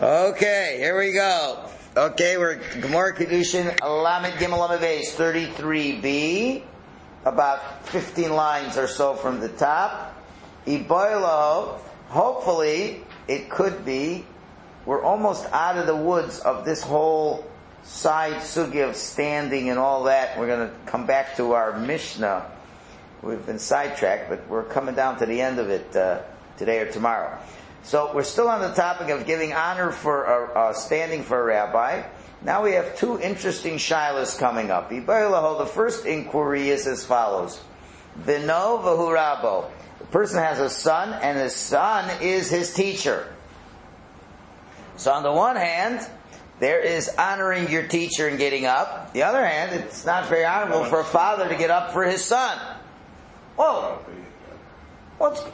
Okay, here we go. Okay, we're Gemara Kedushin Lamed Gimel Lamed Beis 33b, about 15 lines or so from the top. Iboilo, hopefully it could be. We're almost out of the woods of this whole side sugi of standing and all that. We're going to come back to our Mishnah. We've been sidetracked, but we're coming down to the end of it today or tomorrow. So we're still on the topic of giving honor for standing for a rabbi. Now we have two interesting shilas coming up. The first inquiry is as follows: Bino v'hu rabo. The person has a son, and his son is his teacher. So on the one hand, there is honoring your teacher and getting up. The other hand, it's not very honorable for a father to get up for his son. Whoa! What's...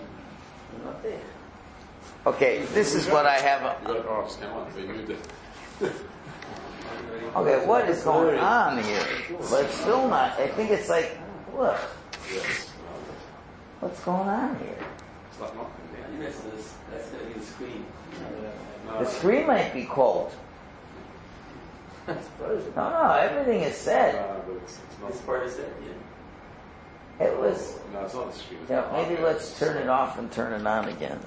Okay, this is what I have. Okay, what is going on here? But it's still not. I think it's like, look. What's going on here? That's the screen. The screen might be cold. No, everything is said. This part is it, yeah. It was. No, it's not the screen. Maybe let's turn it off and turn it on again.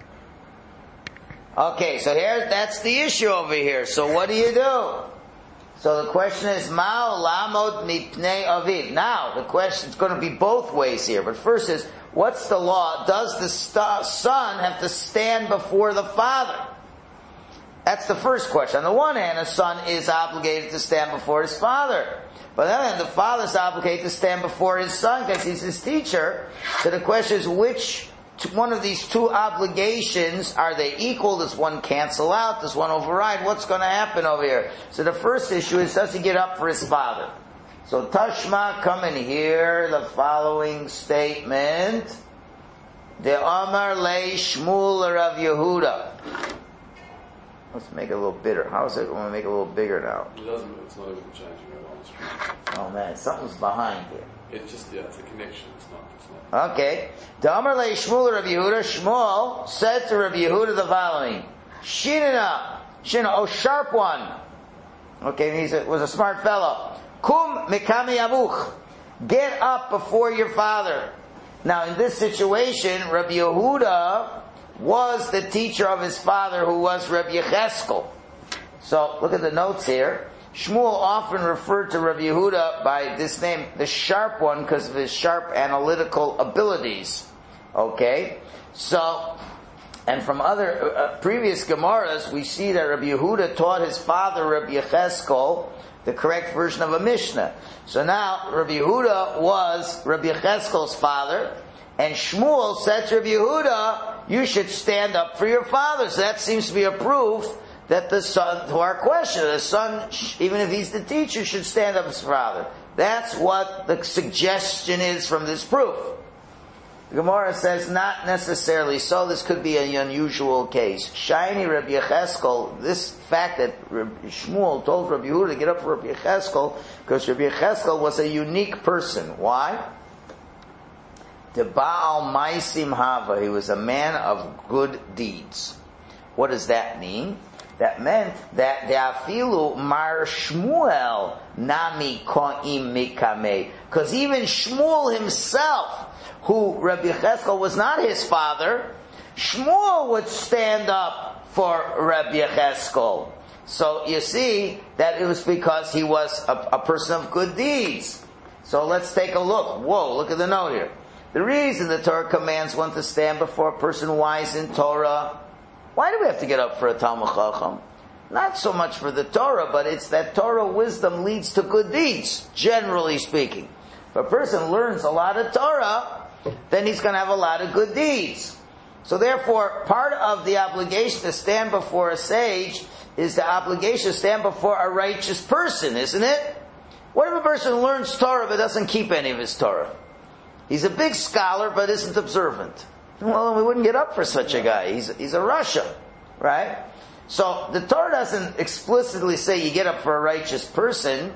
Okay, so that's the issue over here. So what do you do? So the question is, Ma'o lamod mipnei aviv. Now, the question is going to be both ways here. But first is, what's the law? Does the son have to stand before the father? That's the first question. On the one hand, a son is obligated to stand before his father. But on the other hand, the father is obligated to stand before his son because he's his teacher. So the question is, which one of these two obligations, are they equal? Does one cancel out? Does one override? What's going to happen over here? So the first issue is, does he get up for his father? So Tashma, come and hear the following statement. De Amar Le Shmuel Rav Yehuda. Let's make it a little bitter. How is it going to make it a little bigger now? It's not even changing on the screen. Oh man, something's behind here. It's just, it's a connection. It's not. Okay. D'Amar le Shmuel Rav Yehuda. Shmuel said to Rav Yehuda the following: Shina, oh sharp one. Okay, he was a smart fellow. Kum mikami abuch. Get up before your father. Now in this situation, Rav Yehuda was the teacher of his father, who was Rabbi Yecheskel. So look at the notes here. Shmuel often referred to Rabbi Yehuda by this name, the sharp one, because of his sharp analytical abilities. Okay? So, and from other previous Gemaras, we see that Rabbi Yehuda taught his father, Rabbi Yecheskel, the correct version of a Mishnah. So now, Rabbi Yehuda was Rabbi Yecheskel's father, and Shmuel said to Rabbi Yehuda, you should stand up for your father. So that seems to be a proof that the son, to our question, the son, even if he's the teacher, should stand up as father. That's what the suggestion is from this proof. The Gemara says not necessarily so. This could be an unusual case. Shiny Rabbi Yecheskel, this fact that Shmuel told Rabbi Yehuda to get up for Rabbi Yecheskel, because Rabbi Yecheskel was a unique person. Why? The Baal Maisim Hava, he was a man of good deeds. What does that mean? That meant that the afilu mar Shmuel nami koim mikame, because even Shmuel himself, who Rabbi Yecheskel was not his father, Shmuel would stand up for Rabbi Yecheskel. So you see that it was because he was a person of good deeds. So let's take a look. Whoa, look at the note here. The reason the Torah commands one to stand before a person wise in Torah, why do we have to get up for a Talmud Chacham? Not so much for the Torah, but it's that Torah wisdom leads to good deeds, generally speaking. If a person learns a lot of Torah, then he's going to have a lot of good deeds. So therefore, part of the obligation to stand before a sage is the obligation to stand before a righteous person, isn't it? What if a person learns Torah but doesn't keep any of his Torah? He's a big scholar but isn't observant. Well, we wouldn't get up for such a guy. He's a Rasha, right? So the Torah doesn't explicitly say you get up for a righteous person,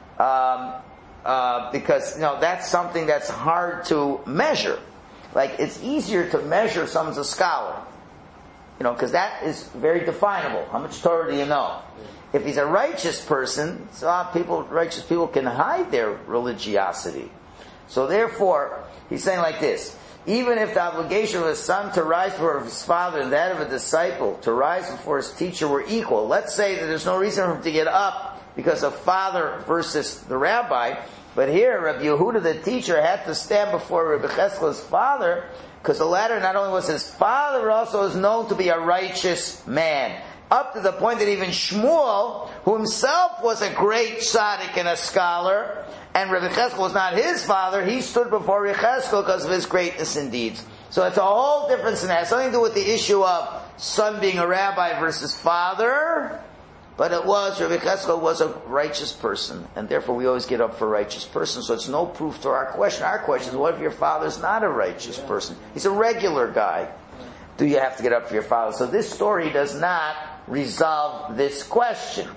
because that's something that's hard to measure. Like it's easier to measure someone's a scholar. because that is very definable. How much Torah do you know? If he's a righteous person, righteous people can hide their religiosity. So therefore, he's saying like this: even if the obligation of a son to rise before his father and that of a disciple to rise before his teacher were equal, let's say that there's no reason for him to get up because of father versus the rabbi, but here Rabbi Yehuda, the teacher, had to stand before Rabbi Cheskel's father, because the latter not only was his father, but also was known to be a righteous man. Up to the point that even Shmuel, who himself was a great tzaddik and a scholar, and Rabbi Cheskel was not his father, he stood before Rabbi Cheskel because of his greatness in deeds. So it's a whole difference in that. It has something to do with the issue of son being a rabbi versus father, but Rabbi Cheskel was a righteous person, and therefore we always get up for a righteous person, so it's no proof to our question. Our question is, what if your father's not a righteous person? He's a regular guy. Do you have to get up for your father? So this story does not resolve this question.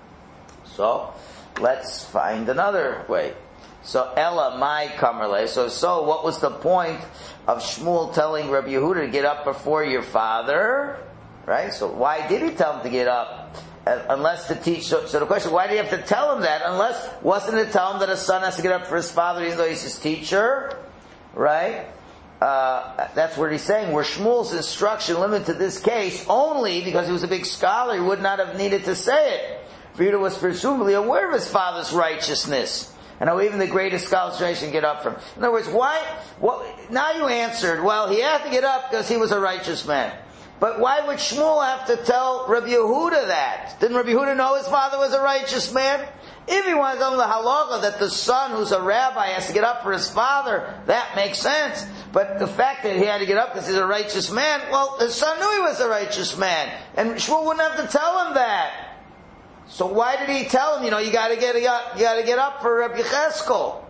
So, let's find another way. So, Ella, my kamerle. So, what was the point of Shmuel telling Rabbi Yehuda to get up before your father? Right? So, why did he tell him to get up? Unless to teach. So the question, why did he have to tell him that? Wasn't it to tell him that a son has to get up for his father even though he's his teacher? Right? That's what he's saying. Were Shmuel's instruction limited to this case only because he was a big scholar, he would not have needed to say it. For Yehuda was presumably aware of his father's righteousness, and how even the greatest scholars can get up from. In other words, now you answered, well, he had to get up because he was a righteous man. But why would Shmuel have to tell Rabbi Yehuda that? Didn't Rabbi Yehuda know his father was a righteous man? If he wanted to tell him the halacha that the son who's a rabbi has to get up for his father, that makes sense. But the fact that he had to get up because he's a righteous man, well, his son knew he was a righteous man. And Shmuel wouldn't have to tell him that. So why did he tell him, you gotta get up for Rabbi Cheskel?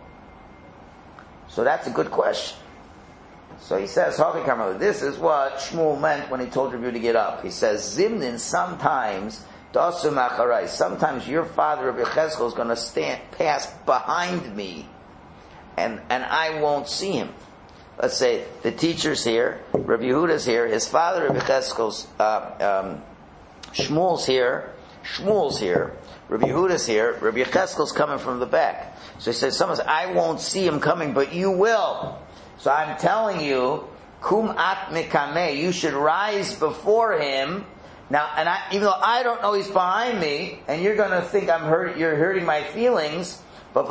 So that's a good question. So he says, this is what Shmuel meant when he told Rabbi Yehuda to get up. He says, Zimnin, sometimes your father, Rabbi Cheskel, is going to pass behind me, and I won't see him. Let's say the teacher's here, Rabbi Yehuda's here, his father, Rabbi Cheskel's, Shmuel's here, Rabbi Yehuda's here, Rabbi Cheskel's coming from the back. So he says, I won't see him coming, but you will. So I'm telling you, kum at mikame, you should rise before him. Now, even though I don't know he's behind me, and you're going to think you're hurting my feelings, but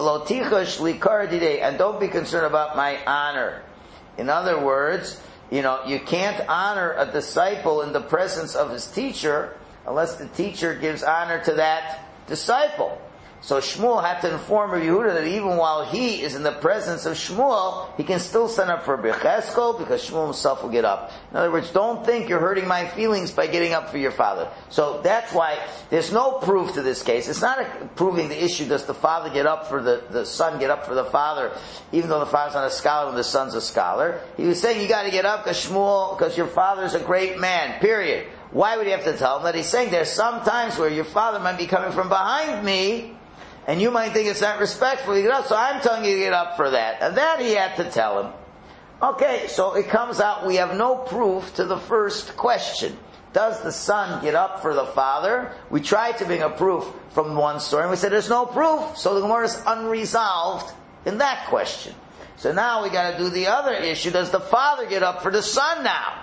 and don't be concerned about my honor. In other words, you can't honor a disciple in the presence of his teacher unless the teacher gives honor to that disciple. So Shmuel had to inform Rabbi Yehuda that even while he is in the presence of Shmuel, he can still stand up for Rabbi Cheskel because Shmuel himself will get up. In other words, don't think you're hurting my feelings by getting up for your father. So that's why there's no proof to this case. It's not proving the issue, does the father get up for the son get up for the father, even though the father's not a scholar and the son's a scholar. He was saying you got to get up because your father's a great man, period. Why would he have to tell him that? He's saying there's some times where your father might be coming from behind me, and you might think it's not respectful to get up, so I'm telling you to get up for that. And that he had to tell him. Okay, so it comes out we have no proof to the first question. Does the son get up for the father? We tried to bring a proof from one story, and we said there's no proof, so the Gemara is unresolved in that question. So now we got to do the other issue. Does the father get up for the son now?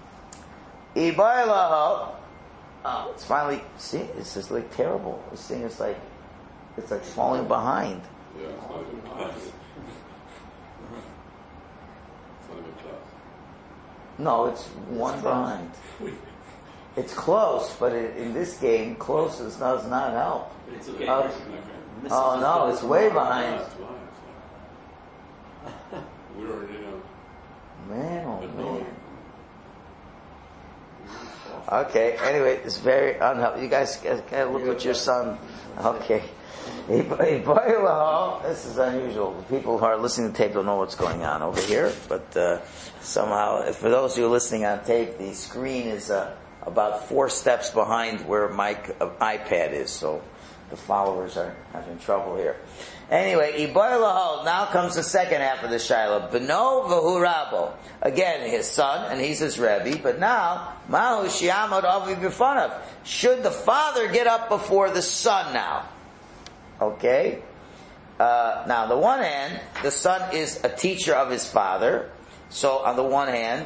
Oh, it's finally, see, this is like terrible. This thing is like, it's like falling behind. Yeah, it's not even class. It's not even class. No, it's one behind. It's close, but in this game, close does not help. But it's okay. Oh no, it's way behind. We already know. Man, oh man. Okay, anyway, it's very unhelpful. You guys gotta look at your son. Okay. This is unusual. People who are listening to tape don't know what's going on over here, but somehow, for those who are listening on tape, the screen is about 4 steps behind where my iPad is, so The followers are having trouble here. Anyway, Iboy Lahol, now comes the second half of the Shiloh. Beno v'hu Rabo. Again, his son, and he's his Rebbe, but now, Mahu Shiamod Avi B'fanav. Should the father get up before the son now? Okay? Now, on the one hand, the son is a teacher of his father. So, on the one hand,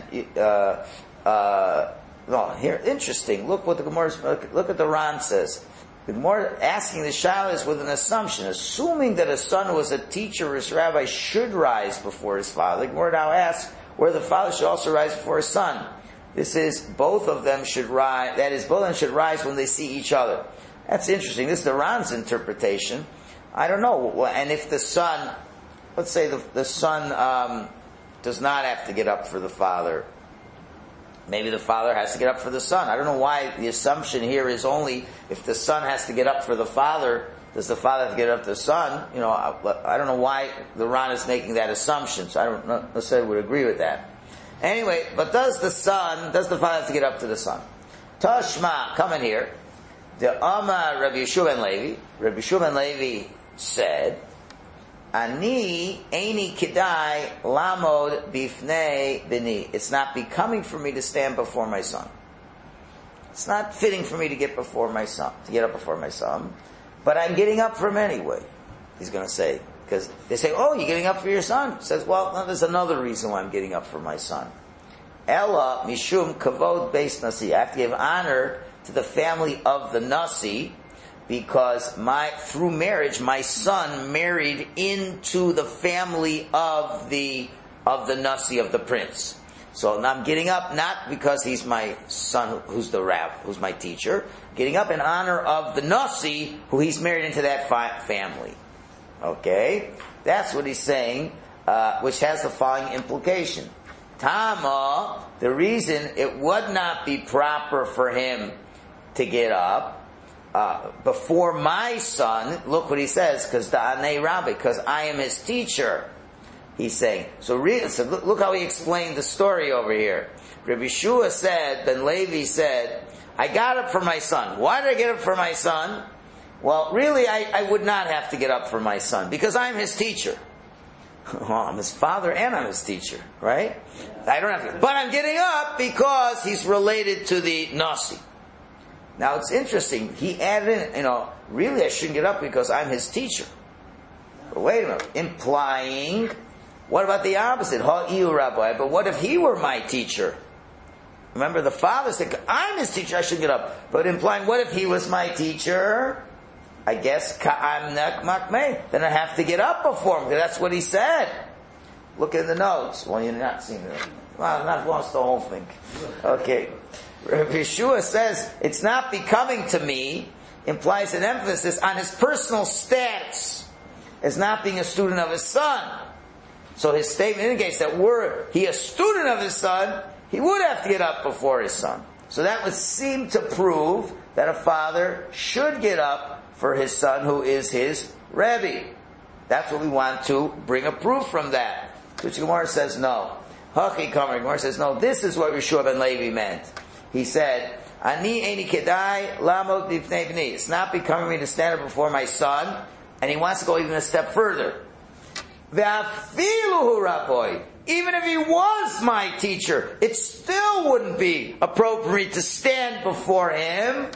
here, interesting. Look what the Gemara, look at the Ran says. The Gemara asking the Shaila is with an assumption. Assuming that a son who was a teacher or his rabbi should rise before his father, the Gemara now asks where the father should also rise before his son. This is, both of them should rise, that is, both of them should rise when they see each other. That's interesting. This is the Ran's interpretation. I don't know. And if the son, let's say the son does not have to get up for the father, maybe the father has to get up for the son. I don't know why the assumption here is only if the son has to get up for the father, does the father have to get up to the son? You know, I don't know why the Ran is making that assumption, so I don't necessarily would agree with that. Anyway, but does the father have to get up to the son? Tashma, come in here. The Amar Rabbi Yeshua ben Levi. Rabbi Yeshua ben Levi said, Ani eini kidai lamod bifnei bini. It's not becoming for me to stand before my son. It's not fitting for me to get up before my son. But I'm getting up for him anyway. He's going to say, because they say, "Oh, you're getting up for your son." He says, "Well, no, there's another reason why I'm getting up for my son. Ella mishum kavod beis nasi. I have to give honor to the family of the nasi." Because through marriage, my son married into the family of the nasi, of the prince. So now I'm getting up not because he's my son, who's the rab, who's my teacher. Getting up in honor of the nasi, who he's married into that family. Okay, that's what he's saying, which has the following implication: Tama, the reason it would not be proper for him to get up before my son, look what he says, because I am his teacher. He's saying, so look how he explained the story over here. Rabbi Yeshua said, Ben Levi said, I got up for my son. Why did I get up for my son? Well, really, I would not have to get up for my son, because I'm his teacher. Well, I'm his father and I'm his teacher, right? I don't have to, but I'm getting up because he's related to the nasi. Now it's interesting, he added in, really I shouldn't get up because I'm his teacher. But wait a minute, implying, what about the opposite? Ha'iu Rabbi, but what if he were my teacher? Remember the father said, I'm his teacher, I should get up. But implying, what if he was my teacher? I guess, ka'am nek makmei, then I have to get up before him, because that's what he said. Look in the notes. Well, you're not seeing it. Well, I've not lost the whole thing. Okay. Rabbi Yeshua says, it's not becoming to me, implies an emphasis on his personal status as not being a student of his son. So his statement indicates that were he a student of his son, he would have to get up before his son. So that would seem to prove that a father should get up for his son who is his Rebbe. That's what we want to bring a proof from that. Which Gemara says no. Haki Kamar, Gemara says no, this is what Yeshua ben Levi meant. He said, Ani eini kedai lamod bifnei bni. It's not becoming me to stand up before my son, and he wants to go even a step further. Ve'afiluhu rabbi. Even if he was my teacher, it still wouldn't be appropriate to stand before him.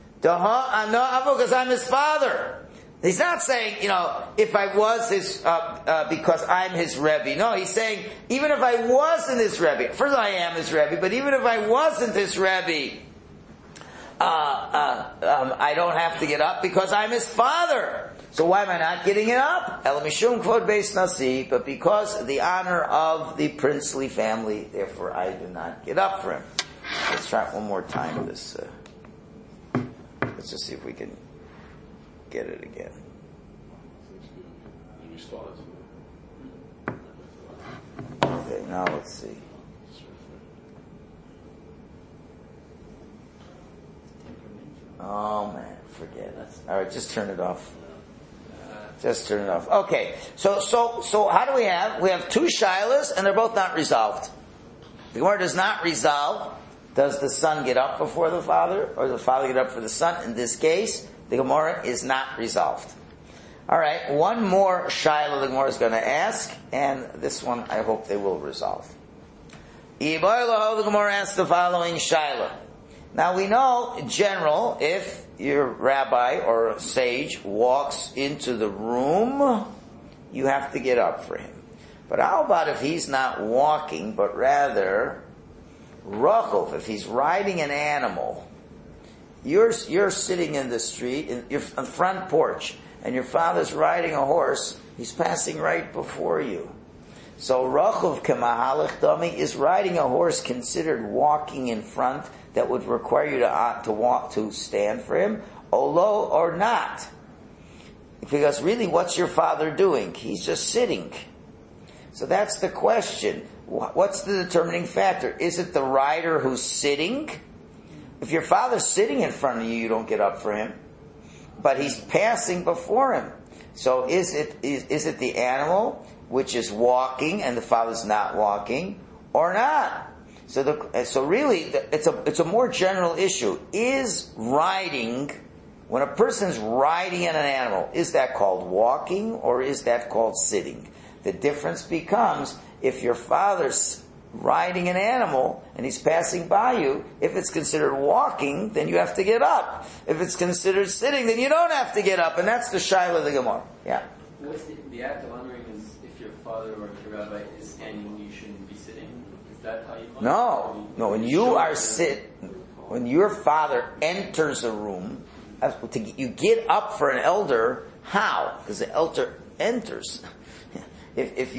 Because I'm his father. He's not saying, if I was his, because I'm his Rebbe. No, he's saying, even if I wasn't his Rebbe, first I am his Rebbe, but even if I wasn't his Rebbe, I don't have to get up because I'm his father. So why am I not getting it up? El mishum kvod beis nasi, but because of the honor of the princely family, therefore I do not get up for him. Let's try it one more time. This, let's just see if we can get it again. Okay, now let's see. Oh man, forget it. Alright, just turn it off. Just turn it off. Okay, so how do we have? We have two shilas and they're both not resolved. The Gemara does not resolve. Does the son get up before the father, or does the father get up for the son? In this case, the Gemara is not resolved. All right, one more shaila the Gemara is going to ask, and this one I hope they will resolve. The Gemara asks the following shaila. Now we know, in general, if your rabbi or a sage walks into the room, you have to get up for him. But how about if he's not walking, but rather rachov, if he's riding an animal? You're sitting in the street, in your front porch, and your father's riding a horse, he's passing right before you. So rachov kemahalach dami, is riding a horse considered walking in front that would require you to walk, to stand for him, olo or not? Because really, what's your father doing? He's just sitting. So that's the question. What's the determining factor? Is it the rider who's sitting? If your father's sitting in front of you, you don't get up for him. But he's passing before him. So is it the animal which is walking and the father's not walking, or not? So really, it's a more general issue. Is riding, when a person's riding in an animal, is that called walking or is that called sitting? The difference becomes, if your father's riding an animal and he's passing by you, if it's considered walking, then you have to get up. If it's considered sitting, then you don't have to get up. And that's the shaila of the Gemara. Yeah. What's the act of honoring is if your father or your rabbi is standing, you shouldn't be sitting? Is that how you honor? No. When your father enters a room, you get up for an elder. How? Because the elder enters. If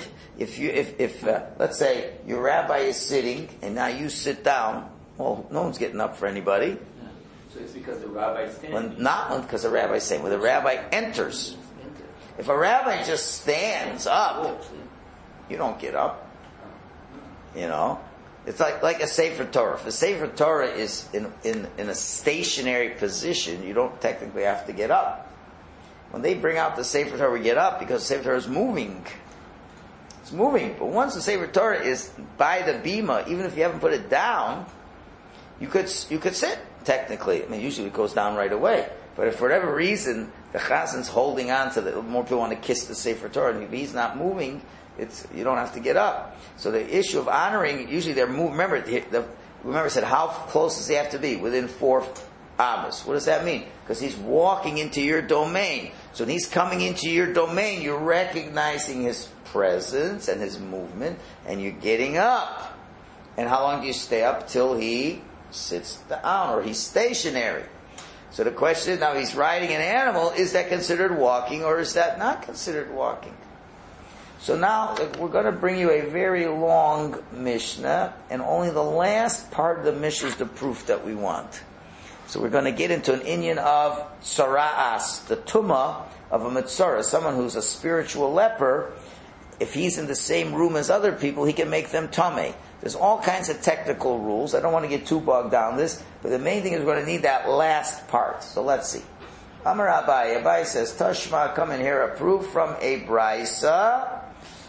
let's say your rabbi is sitting and now you sit down, well, no one's getting up for anybody. Yeah. So it's because the rabbi is standing. Not because the rabbi is saying. When the rabbi enters, if a rabbi just stands up, you don't get up. You know, it's like a Sefer Torah. If a Sefer Torah is in a stationary position, you don't technically have to get up. When they bring out the Sefer Torah, we get up because the Sefer Torah is moving. It's moving. But once the Sefer Torah is by the bima, even if you haven't put it down, you could sit, technically. I mean, usually it goes down right away. But if for whatever reason the chasen's holding on to more people want to kiss the Sefer Torah, and if he's not moving, you don't have to get up. So the issue of honoring, usually they're moving. Remember, it said, how close does he have to be? Within 4 Amos. What does that mean? Because he's walking into your domain. So when he's coming into your domain, you're recognizing his presence and his movement, and you're getting up. And how long do you stay up? Till he sits down, or he's stationary. So the question is, now he's riding an animal, is that considered walking, or is that not considered walking? So now we're going to bring you a very long Mishnah, and only the last part of the Mishnah is the proof that we want. So we're going to get into an inyan of tzara'as, the tumah of a mitzvah, someone who's a spiritual leper. If he's in the same room as other people, he can make them tameh. There's all kinds of technical rules. I don't want to get too bogged down this, but the main thing is we're going to need that last part. So let's see. Amar Abai. Abai says, Tashma, come and hear a proof from a brisa.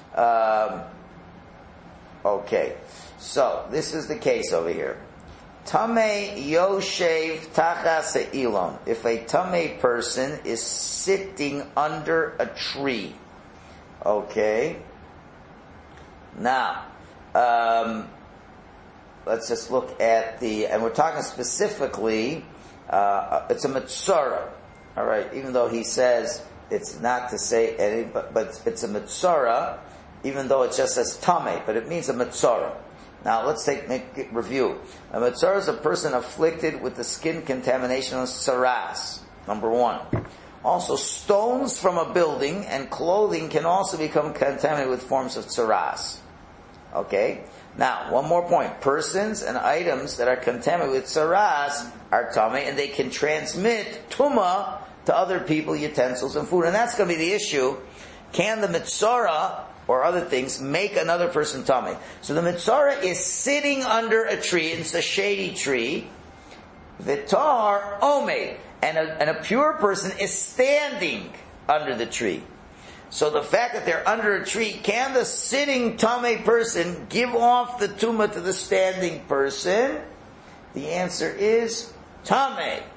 Okay. So, this is the case over here. Tameh yoshev tachas ha'ilon. If a tameh person is sitting under a tree. Okay. Now, let's just look at and we're talking specifically, it's a mitzvah. Alright, even though he says it's not to say any, but it's a mitzvah, even though it just says tameh, but it means a mitzvah. Now let's review. A mitzvah is a person afflicted with the skin contamination of saras. Number 1. Also, stones from a building and clothing can also become contaminated with forms of saras. Okay? Now, one more point. Persons and items that are contaminated with saras are tameh, and they can transmit tumah to other people, utensils, and food. And that's going to be the issue. Can the mitzvah or other things make another person tameh? So the mitzvah is sitting under a tree, and it's a shady tree. Vitar omed, and a pure person is standing under the tree. So the fact that they're under a tree, can the sitting tameh person give off the tumah to the standing person? The answer is tameh.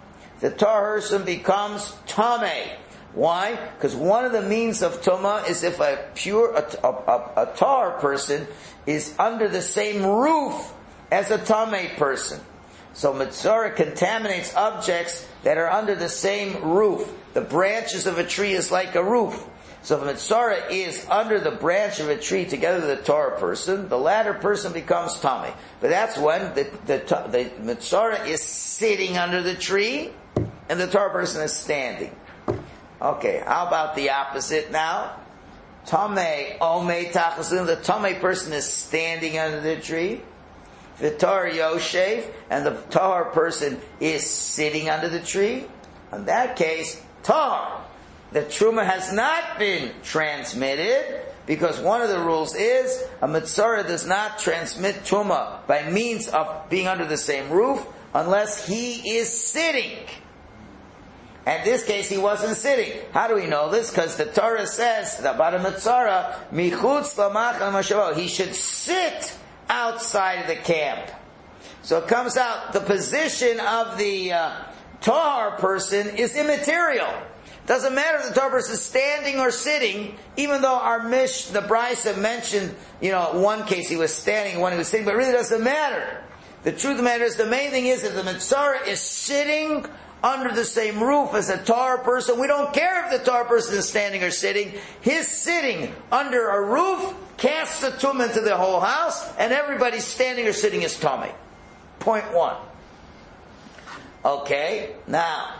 the tar person becomes tameh. Why? Because one of the means of tumah is if a tar person is under the same roof as a tameh person. So Metzora contaminates objects that are under the same roof. The branches of a tree is like a roof. So if Metzora is under the branch of a tree together with the Torah person, the latter person becomes tameh. But that's when the Metzora is sitting under the tree and the Torah person is standing. Okay, how about the opposite now? Tameh omei tachasun, the tameh person is standing under the tree. V'tar yoshev, and the tar person is sitting under the tree. In that case, tar. The truma has not been transmitted, because one of the rules is a Metzora does not transmit truma by means of being under the same roof unless he is sitting. And in this case, he wasn't sitting. How do we know this? Because the Torah says about a Metzora, michutz lamach al, he should sit outside of the camp. So it comes out, the position of the tar person is immaterial. Doesn't matter if the tar person is standing or sitting, even though our the Brisa mentioned, one case he was standing, one he was sitting, but it really doesn't matter. The truth of the matter is, the main thing is that the Metzora is sitting under the same roof as a tar person. We don't care if the tar person is standing or sitting. His sitting under a roof casts a tumah into the whole house, and everybody standing or sitting is tameh. Point one. Okay, now,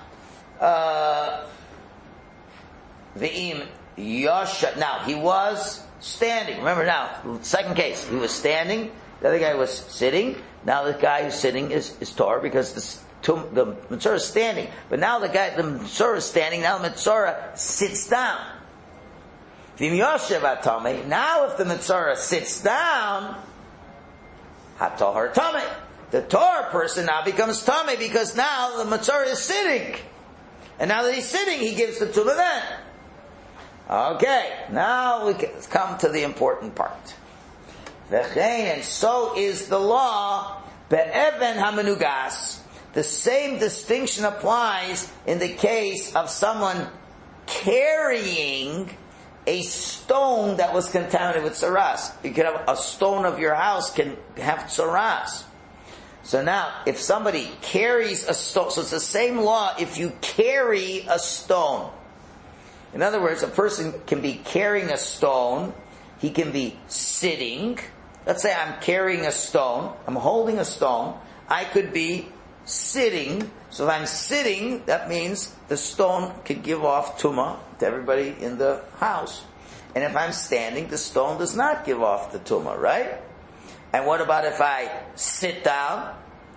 V'im Yosha. Now, he was standing. Remember now, second case, he was standing, the other guy was sitting. Now the guy who's sitting is Torah, because the Metzora is standing. But now the Metzora is standing, now the Metzora sits down. V'im Yoshev Atameh. Now if the Metzora sits down, Hatohar Tameh. The Torah person now becomes Tameh, because now the Metzora is sitting. And now that he's sitting, he gives the Tumah then. Okay, now we come to the important part. And so is the law, be'even hamenugas. The same distinction applies in the case of someone carrying a stone that was contaminated with tsaras. You could have a stone of your house can have tsaras. So now, if somebody carries a stone, so it's the same law if you carry a stone. In other words, a person can be carrying a stone, he can be sitting. Let's say I'm carrying a stone, I'm holding a stone, I could be sitting. So if I'm sitting, that means the stone could give off tumah to everybody in the house. And if I'm standing, the stone does not give off the tumah, right? And what about if I sit down?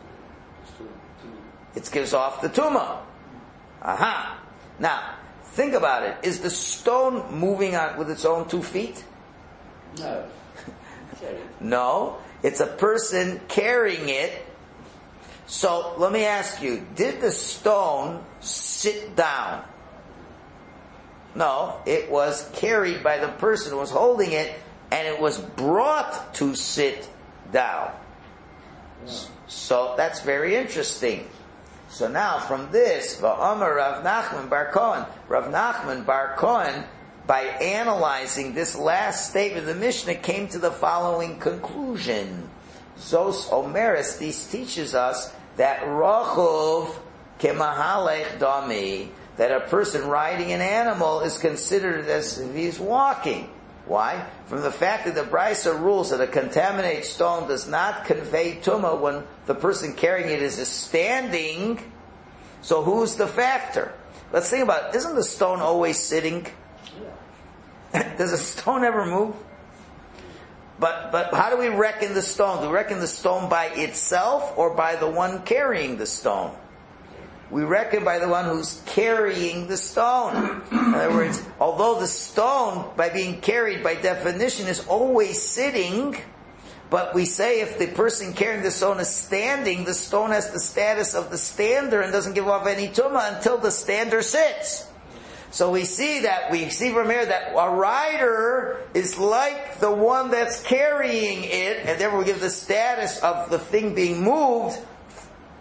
It gives off the tumah. Aha. Now, think about it. Is the stone moving on with its own 2 feet? No. No. It's a person carrying it. So, let me ask you, did the stone sit down? No. It was carried by the person who was holding it, and it was brought to sit down. So, that's very interesting. So now, from this, V'Omer Rav Nachman Bar Kohen, Rav Nachman Bar Kohen, by analyzing this last statement of the Mishnah, came to the following conclusion. Zos Omeres, this teaches us that Rochuv Kemahalech Dami, that a person riding an animal is considered as if he's walking. Why? From the fact that the Brisa rules that a contaminated stone does not convey tumah when the person carrying it is standing. So who's the factor? Let's think about it. Isn't the stone always sitting? Yeah. Does the stone ever move? But how do we reckon the stone? Do we reckon the stone by itself or by the one carrying the stone? We reckon by the one who's carrying the stone. In other words, although the stone, by being carried by definition, is always sitting, but we say if the person carrying the stone is standing, the stone has the status of the stander and doesn't give off any tumah until the stander sits. So we see from here that a rider is like the one that's carrying it, and therefore we give the status of the thing being moved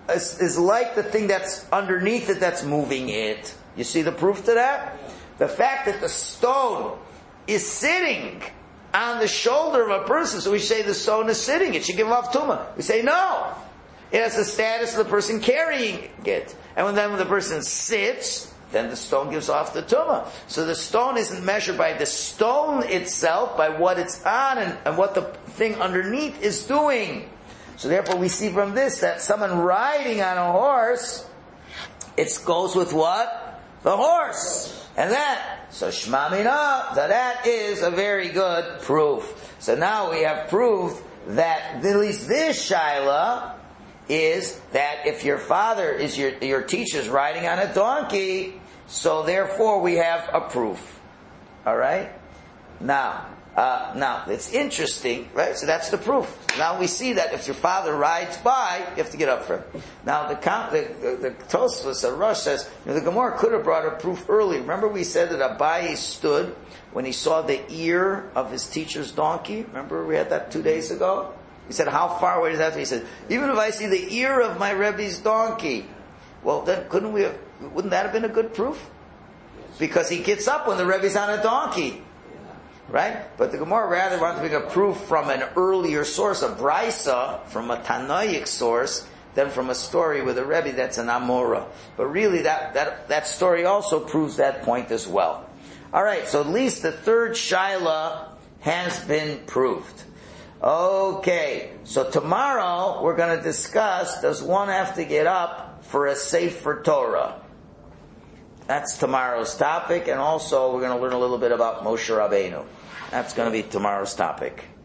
is like the thing that's underneath it that's moving it. You see the proof to that? The fact that the stone is sitting on the shoulder of a person, so we say the stone is sitting, it should give off tumah. We say no. It has the status of the person carrying it. And when the person sits, then the stone gives off the tumah. So the stone isn't measured by the stone itself, by what it's on and what the thing underneath is doing. So therefore we see from this that someone riding on a horse, it goes with what? The horse. And that. So Shema Mina, that is a very good proof. So now we have proof that at least this Shaila is that if your father is your teacher's riding on a donkey, so therefore we have a proof. Alright? Now it's interesting, right? So that's the proof. Now we see that if your father rides by, you have to get up for him. Now the Tosfos, the Rosh says, the Gemara could have brought a proof earlier. Remember we said that Abaye stood when he saw the ear of his teacher's donkey? Remember we had that 2 days ago? He said, how far away does that have to be? He said, even if I see the ear of my Rebbe's donkey, well then wouldn't that have been a good proof? Because he gets up when the Rebbe's on a donkey. Right? But the Gemara rather wanted to make a proof from an earlier source, a Brisa, from a Tanoic source, than from a story with a Rebbe that's an Amora. But really that story also proves that point as well. Alright, so at least the third Shaila has been proved. Okay, so tomorrow we're going to discuss, does one have to get up for a Sefer Torah? That's tomorrow's topic, and also we're going to learn a little bit about Moshe Rabbeinu. That's going to be tomorrow's topic.